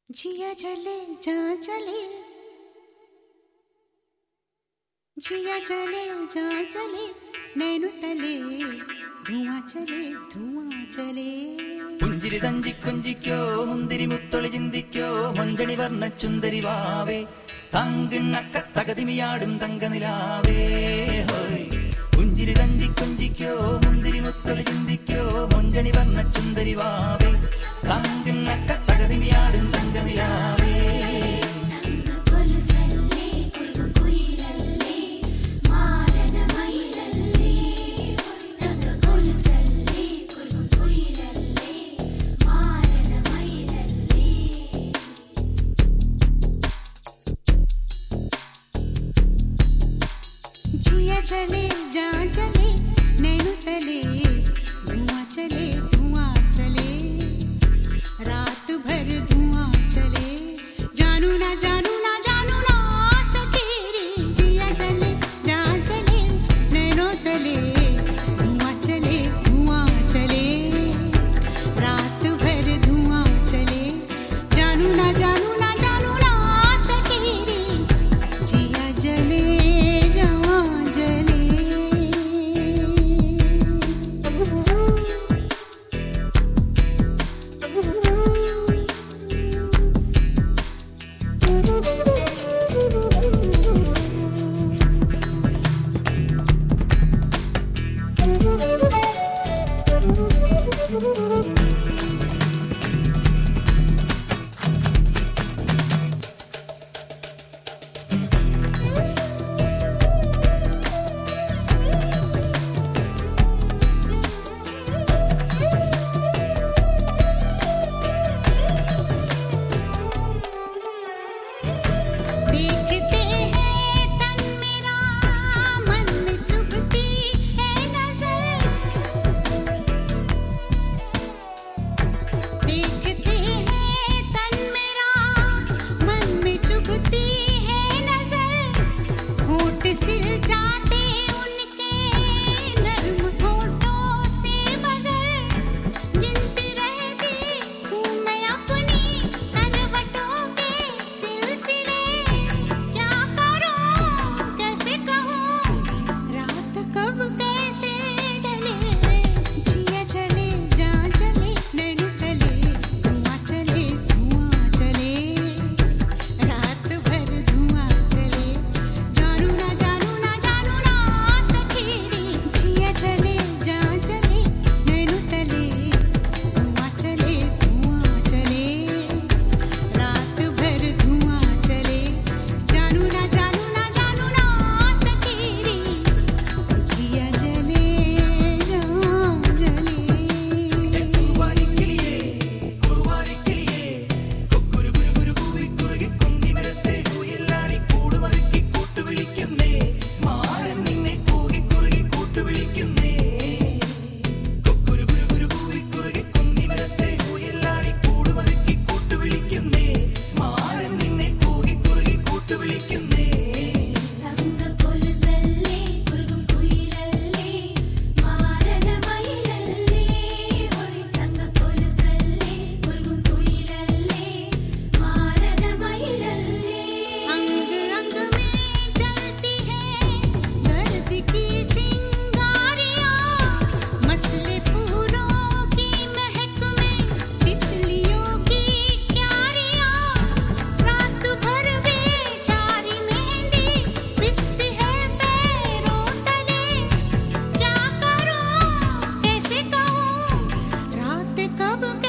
जिया जले जा जले, जिया जले जा जले, नैनु तले धुआं चले പുഞ്ചിരി തഞ്ചി കൊഞ്ചിക്കോ മുന്തിരി മുത്തൊളി ചിന്തിക്കോ മഞ്ചണി വർണ്ണ ചുന്ദരി വാവേ തങ്കിണ്ണക്ക തകതിമിയാടും തങ്കനിലാവേ ഹോയ് പുഞ്ചിരി തഞ്ചി കൊഞ്ചിക്കോ മുന്തിരി മുത്തൊളി ചിന്തിക്കോ മഞ്ചണി വർണ്ണ ചുന്ദരി വാവേ തങ്കിണ്ണക്ക തകതിമിയാടും തങ്കനിലാവേ जिया जले जा जले, नैनु तले धुआं चले रात भर धुआं चले, जानू ना सके रे। जिया जले जा जले, नैनु तले धुआं चले रात भर धुआं चले, जानू ना सके रे। जिया जले सिल जाते उनके नर्म होठों से, मगर गिनती रहती हूँ मैं अपनी करवटों के सिलसिले। क्या करूँ कैसे कहूँ रात कब कैसे ढले। जिया जले जा जले, नैनु तले धुआं चले रात भर धुआं चले, जानू ना सके रे। जिया जले जा जले, नैनु तले धुआं चले रात भर धुआं चले, जानू ना सके रे। जिया जले जा जले കുറുവാരി കിളിയേ കൊക്കുരു കുരു കൂവി കുറുകി കുന്തി മരത്തെ കുയിലാടി കൂടുമറുക്കി കൂട്ടുവിളിക്കുന്നേ മാരൻ നിന്നെ കൂകി കുറുകി കൂട്ടുവിളിക്കുന്നേ കൊക്കുരു കുരു കൂവി കുറുകി കുന്തി മരത്തെ കുയിലാടി കൂടുമറുക്കി കൂട്ടുവിളിക്കുന്നേ മാരൻ നിന്നെ കൂകി കുറുകി കൂട്ടുവിളിക്കുന്നേ अंग अंग में जलती है दर्द की चिंगारियां, मसले फूलों की महक में तितलियों की क्यारियां, रात भर बेचारी मेहंदी पिसती है पैरों तले। क्या करूं कैसे कहूं रात कब